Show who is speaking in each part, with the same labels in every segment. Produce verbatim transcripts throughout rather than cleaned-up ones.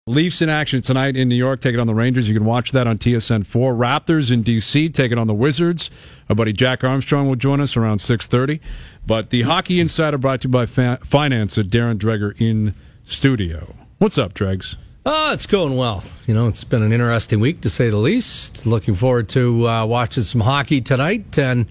Speaker 1: Leafs in action tonight in New York, taking on the Rangers. You can watch that on T S N four. Raptors in D C taking on the Wizards. Our buddy Jack Armstrong will join us around six thirty. But the Hockey Insider brought to you by fa- Finance at Darren Dreger in studio. What's up, Dregs?
Speaker 2: Oh, it's going well. You know, it's been an interesting week, to say the least. Looking forward to uh, watching some hockey tonight and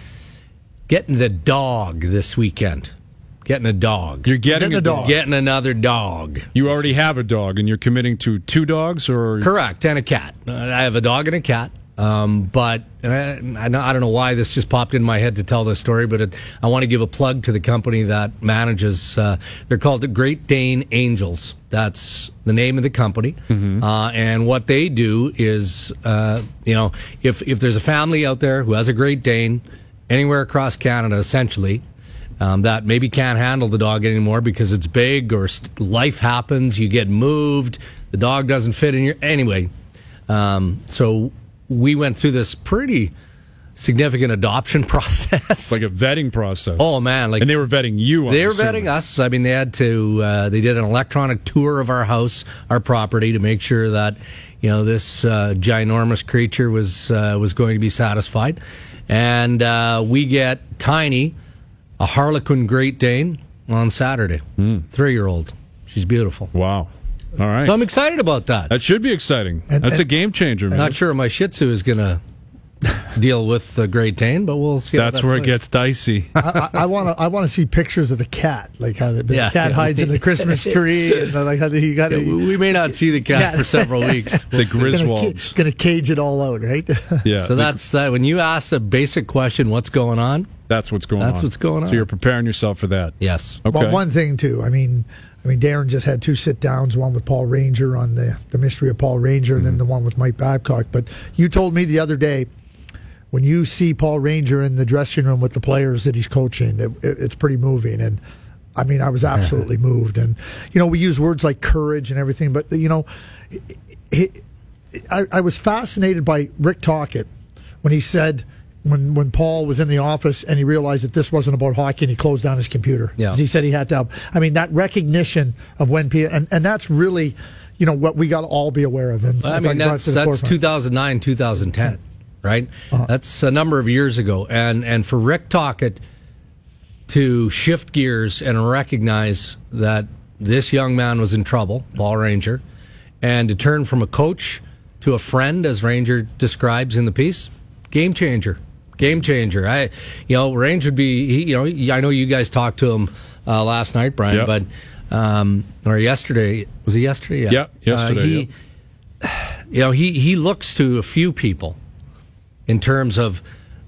Speaker 2: getting the dog this weekend. Getting a dog.
Speaker 1: You're getting,
Speaker 3: Getting
Speaker 1: a
Speaker 3: a
Speaker 1: dog.
Speaker 3: dog.
Speaker 2: Getting another dog.
Speaker 1: You already have a dog, and you're committing to two dogs, or
Speaker 2: Correct, and a cat. Uh, I have a dog and a cat. Um, but uh, I, I don't know why this just popped in my head to tell this story, but it, I want to give a plug to the company that manages. Uh, they're called the Great Dane Angels. That's the name of the company. Mm-hmm. Uh, and what they do is, uh, you know, if if there's a family out there who has a Great Dane anywhere across Canada, essentially, um, that maybe can't handle the dog anymore because it's big or st- life happens, you get moved, the dog doesn't fit in your anyway. Um, so. We went through this pretty significant adoption process,
Speaker 1: like a vetting process.
Speaker 2: Oh man! Like,
Speaker 1: and they were vetting you. I'm
Speaker 2: they were
Speaker 1: assuming.
Speaker 2: vetting us. I mean, they had to. Uh, they did an electronic tour of our house, our property, to make sure that you know this uh, ginormous creature was uh, was going to be satisfied. And uh, we get Tiny, a Harlequin Great Dane, on Saturday. Mm. Three-year-old. She's beautiful.
Speaker 1: Wow. All right.
Speaker 2: So I'm excited about that.
Speaker 1: That should be exciting.
Speaker 3: And,
Speaker 1: That's
Speaker 3: and,
Speaker 1: a game changer, man.
Speaker 2: Not sure my Shih Tzu is going to deal with the Great Dane, but we'll see.
Speaker 1: That's
Speaker 2: how that
Speaker 1: where
Speaker 2: plays.
Speaker 1: it gets dicey.
Speaker 3: I want to. I want to see pictures of the cat, like how the, the
Speaker 2: Yeah.
Speaker 3: cat hides in the Christmas tree, and like how you got
Speaker 2: Yeah,
Speaker 3: to.
Speaker 2: we may not see the cat
Speaker 3: Yeah.
Speaker 2: for several weeks.
Speaker 1: The Griswolds.
Speaker 3: Going to cage it all out, right?
Speaker 1: Yeah.
Speaker 2: So that's that. When you ask a basic question, what's going on?
Speaker 1: That's what's going on.
Speaker 2: That's what's going on.
Speaker 1: So you're preparing yourself for that.
Speaker 2: Yes.
Speaker 1: Okay.
Speaker 3: Well, one thing too. I mean, I mean, Darren just had two sit downs. One with Paul Ranger on the the mystery of Paul Ranger, mm-hmm. and then the one with Mike Babcock. But you told me the other day, when you see Paul Ranger in the dressing room with the players that he's coaching, it, it, it's pretty moving. And I mean, I was absolutely moved. And you know, we use words like courage and everything, but you know, it, it, I, I was fascinated by Rick Tocchet when he said. When when Paul was in the office and he realized that this wasn't about hockey and he closed down his computer.
Speaker 2: Yeah.
Speaker 3: He said he had to help. I mean, that recognition of when people, and, and that's really, you know, what we got to all be aware of. And
Speaker 2: I mean, that's that's two thousand nine, two thousand ten, right? Uh-huh. That's a number of years ago. And and for Rick Tocchet to shift gears and recognize that this young man was in trouble, Paul Ranger, and to turn from a coach to a friend, as Ranger describes in the piece, game changer. Game changer. I, you know, Range would be. He, you know, I know you guys talked to him uh, last night, Brian,
Speaker 1: yep.
Speaker 2: but um, or yesterday. Was it yesterday? Yeah,
Speaker 1: yeah yesterday.
Speaker 2: Uh, he,
Speaker 1: yep.
Speaker 2: you know, he he looks to a few people in terms of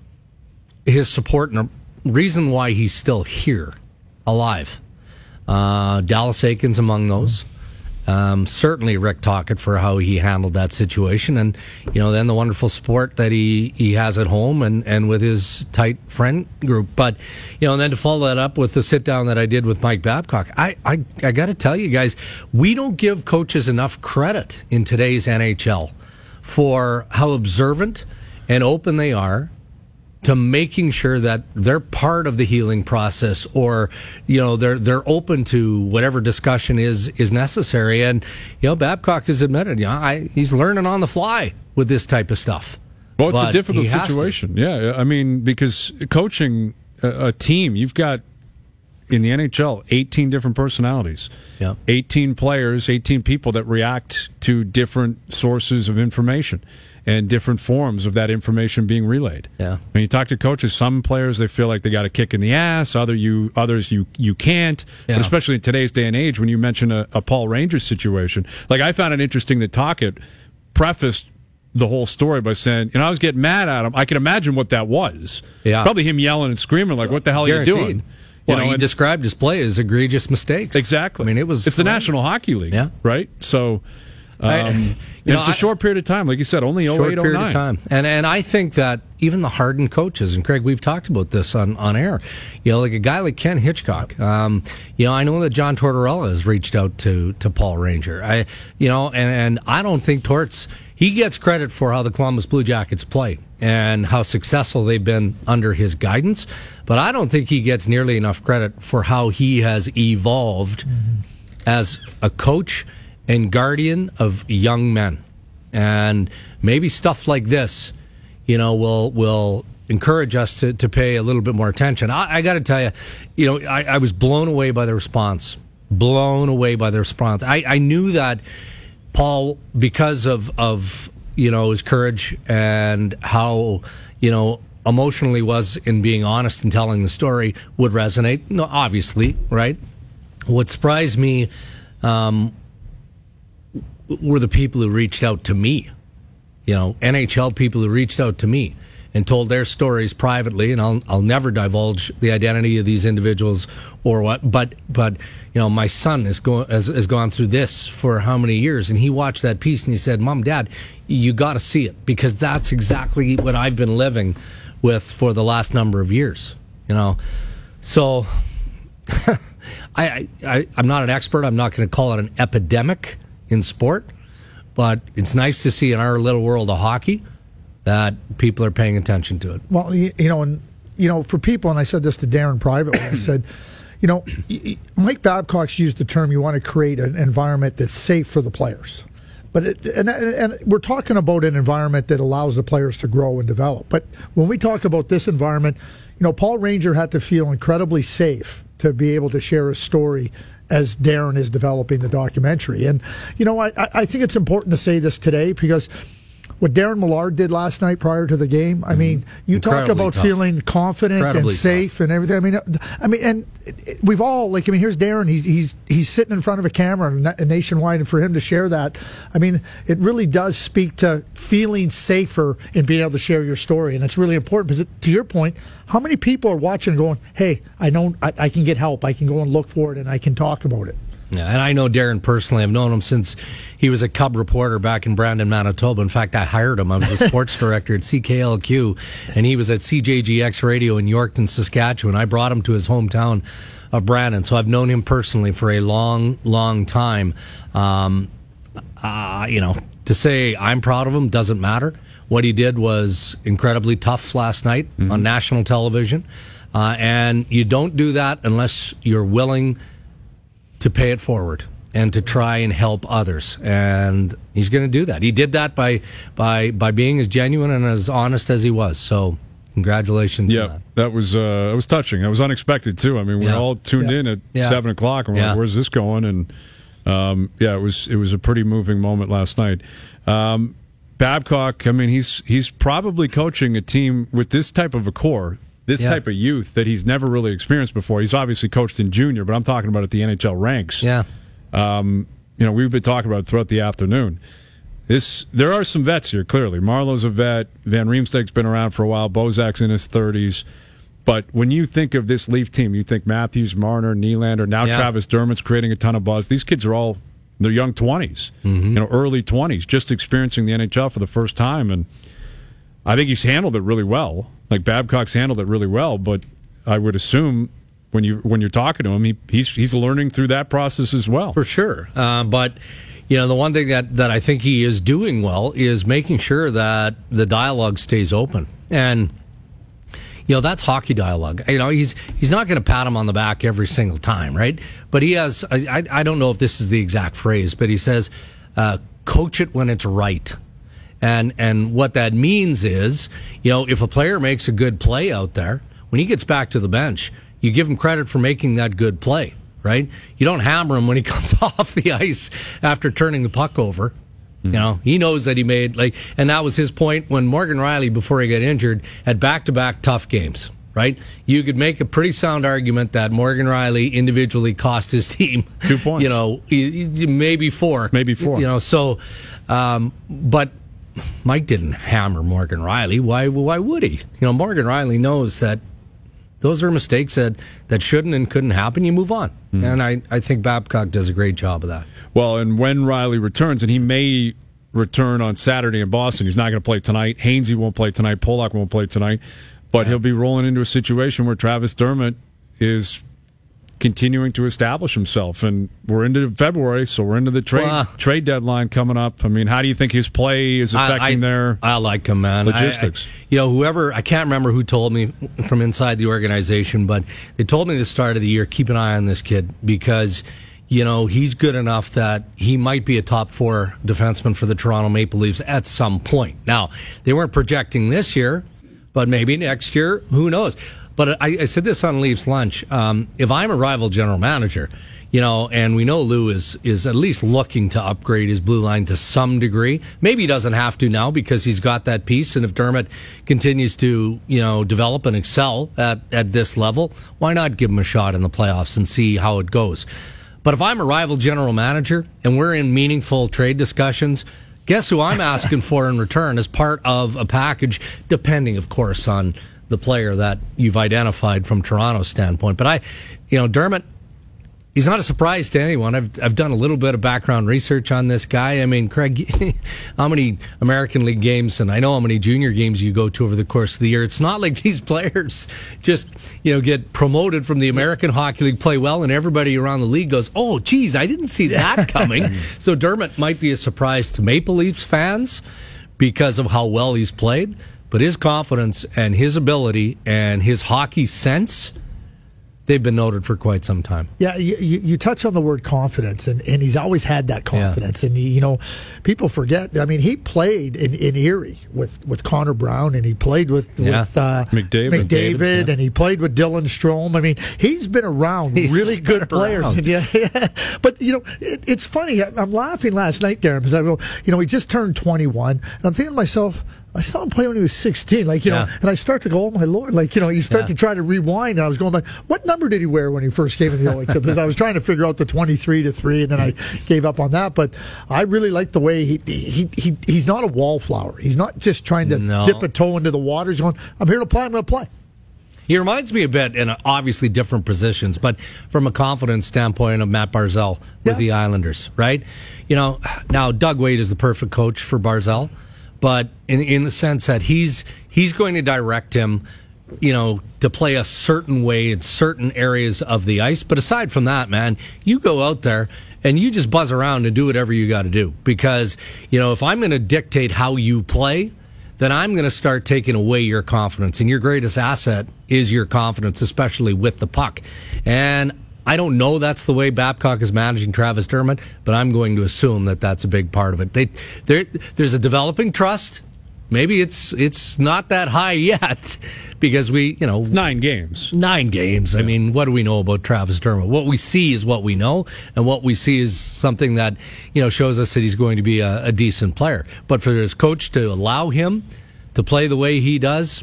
Speaker 2: his support and the reason why he's still here, alive. Uh, Dallas Aikens among those. Um, certainly Rick Tocchet for how he handled that situation, and you know then the wonderful support that he, he has at home and, and with his tight friend group. But you know, and then to follow that up with the sit down that I did with Mike Babcock, I I, I got to tell you guys, we don't give coaches enough credit in today's N H L for how observant and open they are to making sure that they're part of the healing process, or you know they're they're open to whatever discussion is is necessary. And you know Babcock has admitted, you know, I, he's learning on the fly with this type of stuff.
Speaker 1: Well, it's
Speaker 2: but
Speaker 1: a difficult
Speaker 2: he has
Speaker 1: situation. To. Yeah, I mean, because coaching a, a team, you've got in the N H L eighteen different personalities,
Speaker 2: yeah,
Speaker 1: eighteen players, eighteen people that react to different sources of information and different forms of that information being relayed.
Speaker 2: Yeah.
Speaker 1: When you talk to coaches, some players, they feel like they got a kick in the ass. Other you, others you you can't.
Speaker 2: Yeah.
Speaker 1: But especially in today's day and age, when you mention a, a Paul Ranger situation, like I found it interesting that Tocchet prefaced the whole story by saying, you know, I was getting mad at him. I can imagine what that was.
Speaker 2: Yeah.
Speaker 1: Probably him yelling and screaming like, what the hell
Speaker 2: Guaranteed.
Speaker 1: are you doing? You
Speaker 2: Well,
Speaker 1: know,
Speaker 2: he
Speaker 1: and,
Speaker 2: described his play as egregious mistakes.
Speaker 1: Exactly.
Speaker 2: I mean, it was
Speaker 1: It's the
Speaker 2: horrendous.
Speaker 1: National Hockey League,
Speaker 2: Yeah.
Speaker 1: right? So... Um,
Speaker 2: I-
Speaker 1: and
Speaker 2: you know,
Speaker 1: it's a
Speaker 2: I-
Speaker 1: short period of time, like you said, only
Speaker 2: short
Speaker 1: oh eight,
Speaker 2: period
Speaker 1: oh nine.
Speaker 2: of time. And and I think that even the hardened coaches, and Craig, we've talked about this on, on air, you know, like a guy like Ken Hitchcock, um, you know, I know that John Tortorella has reached out to, to Paul Ranger. I, you know, and, and I don't think Torts, he gets credit for how the Columbus Blue Jackets play and how successful they've been under his guidance, but I don't think he gets nearly enough credit for how he has evolved mm-hmm. as a coach and guardian of young men. And maybe stuff like this, you know, will will encourage us to, to pay a little bit more attention. I, I got to tell you, you know, I, I was blown away by the response. Blown away by the response. I, I knew that Paul, because of, of, you know, his courage and how, you know, emotional he was in being honest and telling the story, would resonate. No, obviously, right? What surprised me um, were the people who reached out to me. You know, N H L people who reached out to me and told their stories privately, and I'll I'll never divulge the identity of these individuals or what. But but you know, my son is going has, has gone through this for how many years, and he watched that piece and he said, "Mom, Dad, you got to see it, because that's exactly what I've been living with for the last number of years." You know, so I, I I'm not an expert. I'm not going to call it an epidemic in sport, but it's nice to see in our little world of hockey that people are paying attention to it.
Speaker 3: Well, you, you know, and you know, for people, and I said this to Darren privately, I said, you know, Mike Babcock's used the term, you want to create an environment that's safe for the players. But it, and, and we're talking about an environment that allows the players to grow and develop. But when we talk about this environment, you know, Paul Ranger had to feel incredibly safe to be able to share his story as Darren is developing the documentary. And, you know, I, I think it's important to say this today, because what Darren Millard did last night prior to the game, I mean, you
Speaker 2: Incredibly
Speaker 3: talk about
Speaker 2: tough.
Speaker 3: feeling confident
Speaker 2: Incredibly
Speaker 3: and safe
Speaker 2: tough.
Speaker 3: and everything. I mean, I mean, and it, it, we've all, like, I mean, here's Darren. He's he's he's sitting in front of a camera na- nationwide, and for him to share that, I mean, it really does speak to feeling safer in being able to share your story, and it's really important because, it, to your point, how many people are watching and going, "Hey, I know I, I can get help. I can go and look for it, and I can talk about it."
Speaker 2: Yeah, and I know Darren personally. I've known him since he was a Cub reporter back in Brandon, Manitoba. In fact, I hired him. I was the sports director at C K L Q, and he was at C J G X Radio in Yorkton, Saskatchewan. I brought him to his hometown of Brandon, so I've known him personally for a long, long time. Um, uh, you know, to say I'm proud of him doesn't matter. What he did was incredibly tough last night mm-hmm. on national television, uh, and you don't do that unless you're willing to pay it forward and to try and help others. And he's going to do that. He did that by by by being as genuine and as honest as he was. So congratulations.
Speaker 1: Yeah,
Speaker 2: on that.
Speaker 1: that was uh, it was touching. That was unexpected too. I mean, we
Speaker 2: Yeah.
Speaker 1: we're all tuned
Speaker 3: Yeah.
Speaker 1: in at
Speaker 2: Yeah.
Speaker 1: seven o'clock, and we're
Speaker 2: Yeah.
Speaker 1: like, "Where's this going?" And um, yeah, it was it was a pretty moving moment last night. Um, Babcock, I mean, he's he's probably coaching a team with this type of a core. This
Speaker 2: Yeah.
Speaker 1: type of youth that he's never really experienced before. He's obviously coached in junior, but I'm talking about at the N H L ranks.
Speaker 2: Yeah.
Speaker 1: Um, you know, we've been talking about it throughout the afternoon. This, there are some vets here, clearly. Marlowe's a vet. Van Riemsdyk's been around for a while. Bozak's in his thirties. But when you think of this Leaf team, you think Matthews, Marner, Nylander, now
Speaker 2: Yeah.
Speaker 1: Travis Dermott's creating a ton of buzz. These kids are all, they're young twenties,
Speaker 2: Mm-hmm.
Speaker 1: you know, early twenties, just experiencing the N H L for the first time. And I think he's handled it really well. Like Babcock's handled it really well, but I would assume when you when you're talking to him, he, he's he's learning through that process as well.
Speaker 2: For sure. Uh, but, you know, the one thing that, that I think he is doing well is making sure that the dialogue stays open. And, you know, that's hockey dialogue. You know, he's he's not going to pat him on the back every single time, right? But he has, I, I don't know if this is the exact phrase, but he says, uh, coach it when it's right. And and what that means is, you know, if a player makes a good play out there, when he gets back to the bench, you give him credit for making that good play, right? You don't hammer him when he comes off the ice after turning the puck over. Mm-hmm. You know, he knows that he made, like, and that was his point when Morgan Rielly, before he got injured, had back-to-back tough games, right? You could make a pretty sound argument that Morgan Rielly individually cost his team
Speaker 1: Two points.
Speaker 2: You know, maybe four.
Speaker 1: Maybe four.
Speaker 2: You know, so, um, but Mike didn't hammer Morgan Rielly. Why? Why would he? You know, Morgan Rielly knows that those are mistakes that, that shouldn't and couldn't happen. You move on, mm-hmm. and I, I think Babcock does a great job of that.
Speaker 1: Well, and when Rielly returns, and he may return on Saturday in Boston, he's not going to play tonight. Hainsey won't play tonight. Pollock won't play tonight, but yeah. he'll be rolling into a situation where Travis Dermott is continuing to establish himself, and we're into February, so we're into the trade
Speaker 2: well, uh,
Speaker 1: trade deadline coming up. I mean, how do you think his play is affecting
Speaker 2: I, I,
Speaker 1: their
Speaker 2: I like him, man.
Speaker 1: logistics?
Speaker 2: I, I, you know, whoever, I can't remember who told me from inside the organization, but they told me at the start of the year, keep an eye on this kid, because you know, he's good enough that he might be a top four defenseman for the Toronto Maple Leafs at some point. Now, they weren't projecting this year, but maybe next year, who knows? But I, I said this on Leafs Lunch. Um, if I'm a rival general manager, you know, and we know Lou is is at least looking to upgrade his blue line to some degree. Maybe he doesn't have to now because he's got that piece. And if Dermott continues to, you know, develop and excel at, at this level, why not give him a shot in the playoffs and see how it goes? But if I'm a rival general manager and we're in meaningful trade discussions, guess who I'm asking for in return as part of a package, depending, of course, on the player that you've identified from Toronto's standpoint. But I, you know, Dermott, he's not a surprise to anyone. I've I've done a little bit of background research on this guy. I mean, Craig, how many American League games, and I know how many junior games you go to over the course of the year. It's not like these players just, you know, get promoted from the American Hockey League, play well, and everybody around the league goes, oh, geez, I didn't see that coming. So Dermott might be a surprise to Maple Leafs fans because of how well he's played, but his confidence and his ability and his hockey sense, they've been noted for quite some time.
Speaker 3: Yeah, you, you, you touch on the word confidence, and, and he's always had that confidence. Yeah. And, he, you know, people forget. I mean, he played in, in Erie with, with Connor Brown, and he played with, yeah. with uh,
Speaker 1: McDavid,
Speaker 3: McDavid
Speaker 1: McDavid,
Speaker 3: and he played with Dylan Strome. I mean, he's been around he's really good players. And yeah, yeah. But, you know, it, it's funny. I'm laughing last night, Darren, because I go, you know, he just turned twenty-one, and I'm thinking to myself, I saw him play when he was sixteen, like, you yeah. know, and I start to go, oh my Lord, like, you know, you start yeah. to try to rewind, and I was going back, what number did he wear when he first came in the O H L? Because I was trying to figure out the twenty-three to three, and then I gave up on that. But I really like the way he, he, he he's not a wallflower. He's not just trying to no. dip a toe into the water. He's going, I'm here to play, I'm going to play.
Speaker 2: He reminds me a bit in obviously different positions, but from a confidence standpoint of Matt Barzal with yeah. the Islanders, right? You know, now Doug Wade is the perfect coach for Barzal, but in in the sense that he's he's going to direct him, you know, to play a certain way in certain areas of the ice. But aside from that, man, you go out there and you just buzz around and do whatever you got to do. Because, you know, if I'm going to dictate how you play, then I'm going to start taking away your confidence. And your greatest asset is your confidence, especially with the puck. And I don't know that's the way Babcock is managing Travis Dermott, but I'm going to assume that that's a big part of it. They, there's a developing trust. Maybe it's it's not that high yet because we, you know...
Speaker 1: It's nine games.
Speaker 2: Nine games. Yeah. I mean, what do we know about Travis Dermott? What we see is what we know, and what we see is something that, you know, shows us that he's going to be a, a decent player. But for his coach to allow him to play the way he does,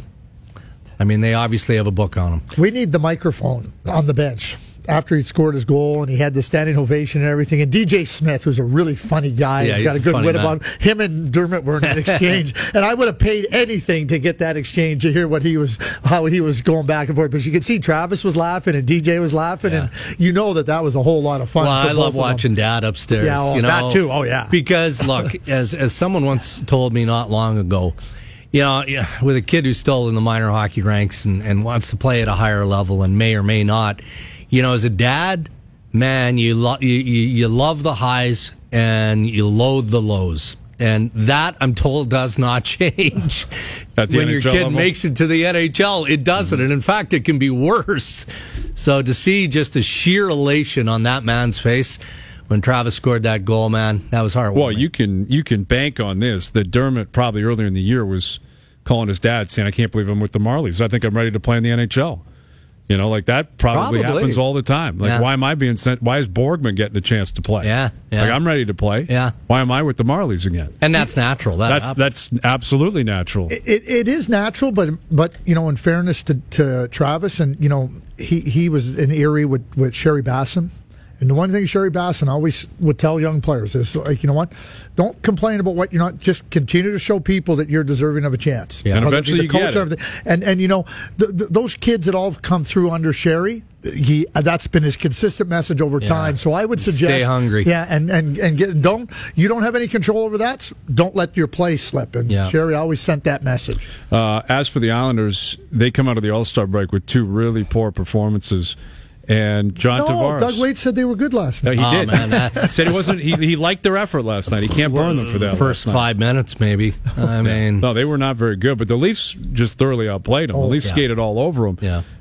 Speaker 2: I mean, they obviously have a book on him.
Speaker 3: We need the microphone on the bench after he scored his goal and he had the standing ovation and everything. And D J Smith, who's a really funny guy,
Speaker 2: yeah,
Speaker 3: he's got a good wit
Speaker 2: man.
Speaker 3: about him. Him and Dermott were in an exchange, and I would have paid anything to get that exchange to hear what he was, how he was going back and forth. Because you could see Travis was laughing and D J was laughing, yeah. and you know that that was a whole lot of fun.
Speaker 2: Well,
Speaker 3: for
Speaker 2: I
Speaker 3: both
Speaker 2: love
Speaker 3: of them.
Speaker 2: watching Dad upstairs.
Speaker 3: Yeah, well,
Speaker 2: you know,
Speaker 3: that too. Oh yeah.
Speaker 2: Because look, as as someone once told me not long ago, you know, with a kid who's still in the minor hockey ranks and, and wants to play at a higher level and may or may not, you know, as a dad, man, you, lo- you, you, you love the highs and you loathe the lows. And that, I'm told, does not change.
Speaker 1: At the
Speaker 2: when
Speaker 1: N H L
Speaker 2: your kid
Speaker 1: level?
Speaker 2: makes it to the N H L, it doesn't. Mm-hmm. And in fact, it can be worse. So to see just the sheer elation on that man's face when Travis scored that goal, man, that was heartwarming.
Speaker 1: Well, you can you can bank on this that Dermott probably earlier in the year was calling his dad saying, I can't believe I'm with the Marlies. I think I'm ready to play in the N H L. You know, like that probably, probably. happens all the time. Like, yeah. why am I being sent? Why is Borgman getting a chance to play?
Speaker 2: Yeah, yeah.
Speaker 1: Like, I'm ready to play.
Speaker 2: Yeah.
Speaker 1: Why am I with the Marlies again?
Speaker 2: And that's natural. That
Speaker 1: that's
Speaker 2: happens.
Speaker 1: that's absolutely natural.
Speaker 3: It, it, it is natural, but but you know, in fairness to, to Travis, and you know, he, he was in Erie with, with Sherry Basson. And the one thing Sherry Basson always would tell young players is, like, you know what? Don't complain about what you're not. Just continue to show people that you're deserving of a chance.
Speaker 1: Yeah. And eventually you get it.
Speaker 3: And, and, you know, the, the, those kids that all come through under Sherry, he that's been his consistent message over yeah. time. So I would suggest...
Speaker 2: Stay hungry.
Speaker 3: Yeah, and, and, and get, don't you don't have any control over that. So don't let your play slip. And yeah. Sherry always sent that message.
Speaker 1: Uh, as for the Islanders, they come out of the All-Star break with two really poor performances. And John
Speaker 3: no,
Speaker 1: Tavares.
Speaker 3: Doug Wade said they were good last night.
Speaker 1: No, he
Speaker 2: oh,
Speaker 1: did.
Speaker 2: Man, that...
Speaker 1: He said he wasn't. He, he liked their effort last night. He can't burn them for that.
Speaker 2: First five minutes, maybe. I mean,
Speaker 1: no, they were not very good. But the Leafs just thoroughly outplayed them.
Speaker 3: Oh,
Speaker 1: the Leafs
Speaker 2: yeah.
Speaker 1: skated all over them.
Speaker 2: Yeah.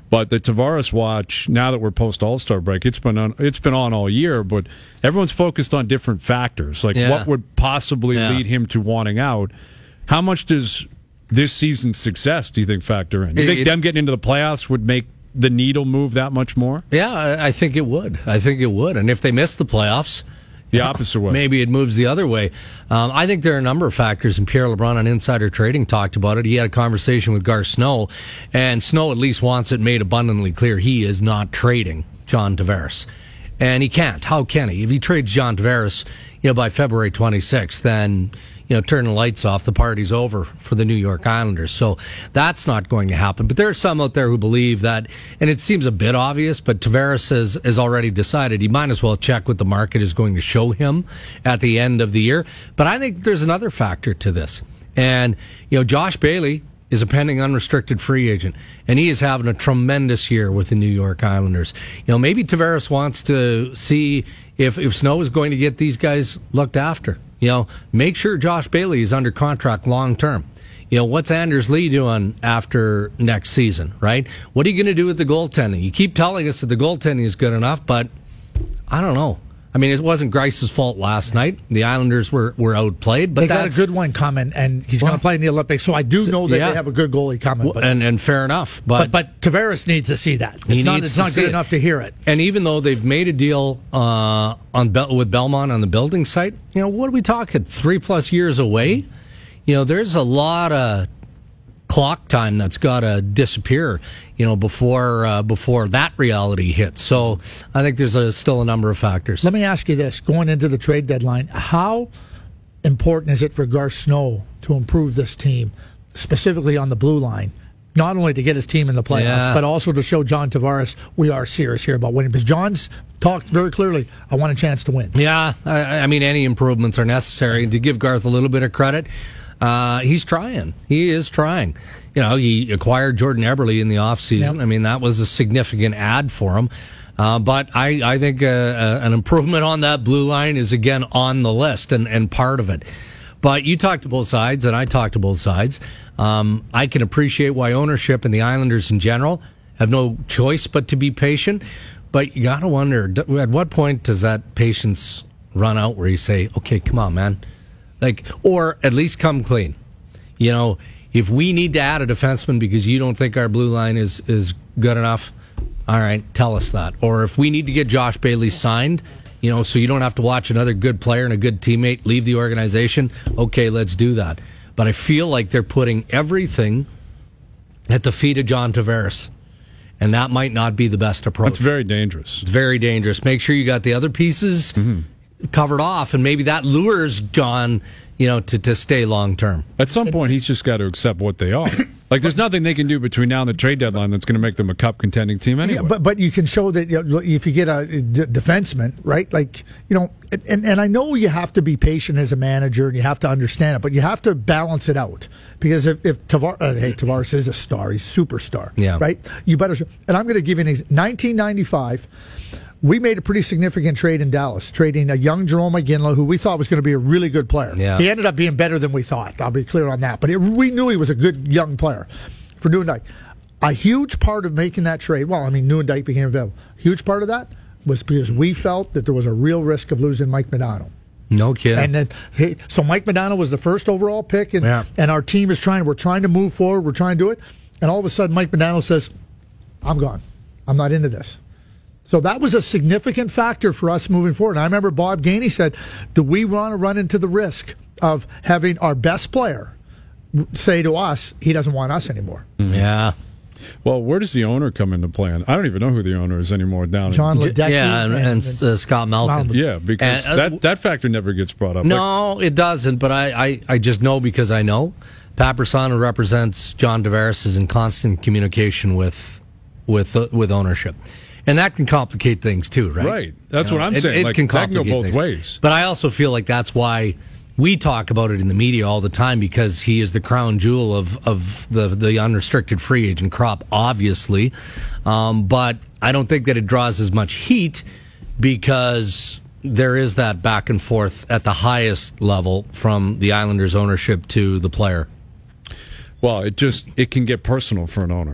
Speaker 1: But the Tavares watch, now that we're post All-Star break, it's been on, it's been on all year, but everyone's focused on different factors. Like
Speaker 2: Yeah.
Speaker 1: what would possibly
Speaker 2: Yeah.
Speaker 1: lead him to wanting out? How much does this season's success, do you think, factor in? Do you
Speaker 2: It-
Speaker 1: think
Speaker 2: it-
Speaker 1: them getting into the playoffs would make the needle move that much more?
Speaker 2: Yeah, I, I think it would. I think it would. And if they miss the playoffs,
Speaker 1: The opposite way.
Speaker 2: maybe it moves the other way. Um, I think there are a number of factors, and Pierre LeBrun on Insider Trading talked about it. He had a conversation with Gar Snow, and Snow at least wants it made abundantly clear he is not trading John Tavares. And he can't. How can he? If he trades John Tavares, you know, by February twenty-sixth, then, you know, turn the lights off, the party's over for the New York Islanders. So that's not going to happen. But there are some out there who believe that, and it seems a bit obvious, but Tavares has, has already decided he might as well check what the market is going to show him at the end of the year. But I think there's another factor to this. And, you know, Josh Bailey is a pending unrestricted free agent, and he is having a tremendous year with the New York Islanders. You know, maybe Tavares wants to see if, if Snow is going to get these guys looked after. You know, make sure Josh Bailey is under contract long term. You know, what's Anders Lee doing after next season, right? What are you going to do with the goaltending? You keep telling us that the goaltending is good enough, but I don't know. I mean, it wasn't Grice's fault last night. The Islanders were, were outplayed, but
Speaker 3: they
Speaker 2: that's
Speaker 3: got a good one coming, and he's going to play in the Olympics. So I do know that
Speaker 2: yeah.
Speaker 3: they have a good goalie coming. But,
Speaker 2: and and fair enough, but
Speaker 3: but, but Tavares needs to see that. It's
Speaker 2: He
Speaker 3: not,
Speaker 2: needs
Speaker 3: it's
Speaker 2: to
Speaker 3: not
Speaker 2: see
Speaker 3: good
Speaker 2: it.
Speaker 3: enough to hear it.
Speaker 2: And even though they've made a deal uh, on Bel- with Belmont on the building site, you know, what are we talking? Three plus years away? You know, there's a lot of clock time that's got to disappear, you know, before uh, before that reality hits. So I think there's a, still a number of factors.
Speaker 3: Let me ask you this: going into the trade deadline, how important is it for Gar Snow to improve this team, specifically on the blue line? Not only to get his team in the playoffs,
Speaker 2: Yeah.
Speaker 3: but also to show John Tavares we are serious here about winning. Because John's talked very clearly, I want a chance to win.
Speaker 2: Yeah, I, I mean, any improvements are necessary. And to give Garth a little bit of credit, uh, he's trying. He is trying. You know, he acquired Jordan Eberle in the offseason.
Speaker 3: Yep.
Speaker 2: I mean, that was a significant add for him. Uh, but I, I think uh, uh, an improvement on that blue line is, again, on the list and, and part of it. But you talked to both sides, and I talked to both sides. Um, I can appreciate why ownership and the Islanders in general have no choice but to be patient. But you got to wonder, d- at what point does that patience run out where you say, okay, come on, man? Like, or at least come clean. You know, if we need to add a defenseman because you don't think our blue line is, is good enough, all right, tell us that. Or if we need to get Josh Bailey signed, you know, so you don't have to watch another good player and a good teammate leave the organization, okay, let's do that. But I feel like they're putting everything at the feet of John Tavares. And that might not be the best approach.
Speaker 1: That's very dangerous.
Speaker 2: It's very dangerous. Make sure you got the other pieces mm-hmm. covered off, and maybe that lures John, you know, to, to stay long term.
Speaker 1: At some point, he's just got to accept what they are. Like, there's nothing they can do between now and the trade deadline that's going to make them a cup contending team anyway.
Speaker 3: Yeah, but but you can show that, you know, if you get a d- defenseman, right? Like, you know, and, and I know you have to be patient as a manager and you have to understand it, but you have to balance it out because if, if Tavares, uh, hey, Tavares is a star, he's a superstar,
Speaker 2: yeah,
Speaker 3: right? You better. Show, and I'm going to give you an example. nineteen ninety-five. We made a pretty significant trade in Dallas, trading a young Jerome McGinley, who we thought was going to be a really good player.
Speaker 2: Yeah.
Speaker 3: He ended up being better than we thought. I'll be clear on that. But it, we knew he was a good young player for Newendijk. A huge part of making that trade, well, I mean, Newendijk became available. A huge part of that was because we felt that there was a real risk of losing Mike Modano.
Speaker 2: No kidding.
Speaker 3: And then, hey, so Mike Modano was the first overall pick, and,
Speaker 2: yeah.
Speaker 3: and our team is trying, we're trying to move forward, we're trying to do it. And all of a sudden, Mike Modano says, I'm gone. I'm not into this. So that was a significant factor for us moving forward. And I remember Bob Gainey said, do we want to run into the risk of having our best player say to us, he doesn't want us anymore?
Speaker 2: Mm-hmm. Yeah.
Speaker 1: Well, where does the owner come into play? I don't even know who the owner is anymore down
Speaker 3: John
Speaker 1: in
Speaker 3: Ledecky.
Speaker 2: Yeah, and, and, and uh, Scott Malkin.
Speaker 1: Yeah, because
Speaker 2: and, uh,
Speaker 1: that, that factor never gets brought up.
Speaker 2: No, like, it doesn't, but I, I, I just know because I know. Pat Brisson, who represents John Tavares, is in constant communication with with uh, with ownership. And that can complicate things too, right?
Speaker 1: Right. That's
Speaker 2: you know,
Speaker 1: what I'm
Speaker 2: it,
Speaker 1: saying.
Speaker 2: It
Speaker 1: like,
Speaker 2: can
Speaker 1: that can go
Speaker 2: complicate
Speaker 1: both
Speaker 2: things.
Speaker 1: ways.
Speaker 2: But I also feel like that's why we talk about it in the media all the time, because he is the crown jewel of, of the, the unrestricted free agent crop, obviously. Um, but I don't think that it draws as much heat because there is that back and forth at the highest level from the Islanders ownership to the player.
Speaker 1: Well, it just it can get personal for an owner.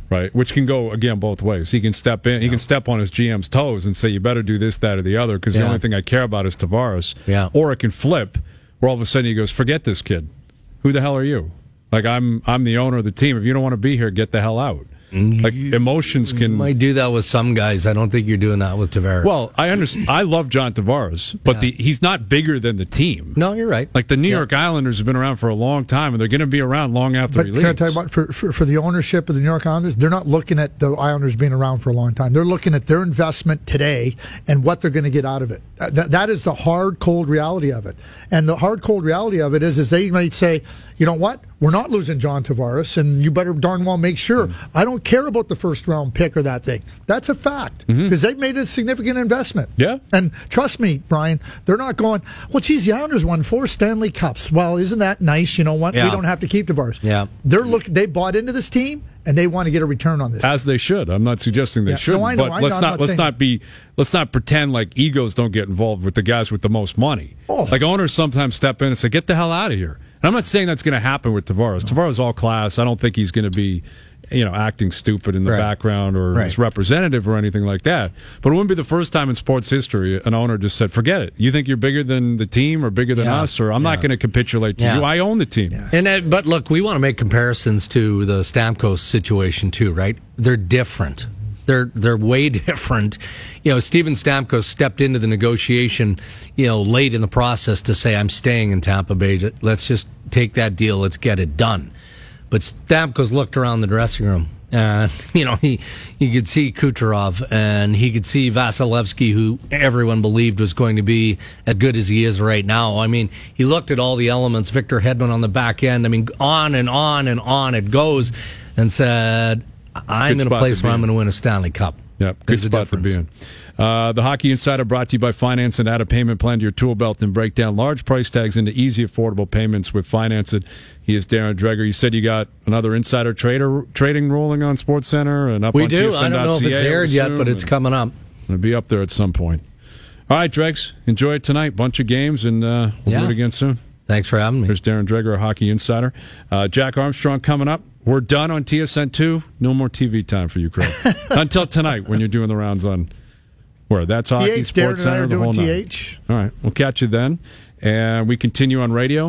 Speaker 1: right? Which can go, again, both ways. He can step in, he can step on his G M's toes and say, you better do this, that, or the other, because
Speaker 2: Yeah.
Speaker 1: the only thing I care about is Tavares.
Speaker 2: Yeah.
Speaker 1: Or it can flip, where all of a sudden he goes, forget this kid. Who the hell are you? Like, I'm I'm the owner of the team. If you don't want to be here, get the hell out. Like, emotions can...
Speaker 2: You might do that with some guys. I don't think you're doing that with Tavares.
Speaker 1: Well, I understand. I love John Tavares, but
Speaker 2: Yeah.
Speaker 1: the, he's not bigger than the team.
Speaker 2: No, you're right.
Speaker 1: Like, the New
Speaker 2: Yeah.
Speaker 1: York Islanders have been around for a long time, and they're going to be around long after
Speaker 3: But
Speaker 1: he
Speaker 3: can I
Speaker 1: leaves.
Speaker 3: tell you what? For, for for the ownership of the New York Islanders, they're not looking at the Islanders being around for a long time. They're looking at their investment today and what they're going to get out of it. That, that is the hard, cold reality of it. And the hard, cold reality of it is, is they might say, you know what? We're not losing John Tavares, and you better darn well make sure. Mm-hmm. I don't care about the first round pick or that thing. That's a fact, because mm-hmm. they've made a significant investment.
Speaker 1: Yeah.
Speaker 3: And trust me, Brian, they're not going, well, geez, the Islanders won four Stanley Cups. Well, isn't that nice? You know what?
Speaker 2: Yeah.
Speaker 3: We don't have to keep Tavares.
Speaker 2: Yeah.
Speaker 3: They're look. They bought into this team, and they want to get a return on this.
Speaker 1: As they should. I'm not suggesting they
Speaker 3: Yeah.
Speaker 1: shouldn't,
Speaker 3: No, I know,
Speaker 1: but
Speaker 3: I know,
Speaker 1: let's
Speaker 3: I'm
Speaker 1: not,
Speaker 3: not
Speaker 1: let's
Speaker 3: saying
Speaker 1: not be let's not pretend like egos don't get involved with the guys with the most money.
Speaker 3: Oh.
Speaker 1: Like, owners sometimes step in and say, "Get the hell out of here." And I'm not saying that's going to happen with Tavares. No. Tavares is all class. I don't think he's going to be, you know, acting stupid in the
Speaker 2: right.
Speaker 1: background or
Speaker 2: right.
Speaker 1: his representative or anything like that. But it wouldn't be the first time in sports history an owner just said, "Forget it. You think you're bigger than the team or bigger than
Speaker 2: yeah.
Speaker 1: us, or I'm
Speaker 2: yeah.
Speaker 1: not going to capitulate to
Speaker 2: yeah.
Speaker 1: you. I own the team."
Speaker 3: Yeah.
Speaker 2: And uh, but look, we want to make comparisons to the Stamkos situation too, right? They're different. They're they're way different. You know, Steven Stamkos stepped into the negotiation, you know, late in the process to say, "I'm staying in Tampa Bay. Let's just take that deal. Let's get it done." But Stamkos looked around the dressing room. Uh, you know, he he could see Kucherov, and he could see Vasilevsky, who everyone believed was going to be as good as he is right now. I mean, he looked at all the elements. Victor Hedman on the back end. I mean, on and on and on it goes, and said, I'm
Speaker 1: Good
Speaker 2: in a
Speaker 1: spot
Speaker 2: place
Speaker 1: to
Speaker 2: where
Speaker 1: be
Speaker 2: I'm
Speaker 1: in.
Speaker 2: going to win a Stanley Cup.
Speaker 1: Yep, good
Speaker 2: There's a
Speaker 1: spot to
Speaker 2: difference.
Speaker 1: be in. Uh, the Hockey Insider brought to you by Finance, and add a payment plan to your tool belt and break down large price tags into easy, affordable payments with Finance It. He is Darren Dreger. You said you got another insider trader trading ruling on SportsCenter and up
Speaker 2: We
Speaker 1: on
Speaker 2: do.
Speaker 1: T S N
Speaker 2: I don't know if
Speaker 1: dot C A,
Speaker 2: it's aired yet,
Speaker 1: assume,
Speaker 2: but it's
Speaker 1: and
Speaker 2: coming up.
Speaker 1: It'll be up there at some point. All right, Dregs, enjoy it tonight. Bunch of games, and uh, we'll
Speaker 2: Yeah.
Speaker 1: do it again soon.
Speaker 2: Thanks for having me.
Speaker 1: There's Darren Dreger, our Hockey Insider. Uh, Jack Armstrong coming up. We're done on T S N two. No more T V time for you, Craig. Until tonight when you're doing the rounds on where? That's Hockey,
Speaker 3: T H, Darren
Speaker 1: Sports
Speaker 3: and I
Speaker 1: Center,
Speaker 3: are
Speaker 1: the whole
Speaker 3: doing
Speaker 1: nine.
Speaker 3: T H.
Speaker 1: All right, we'll catch you then. And we continue on radio.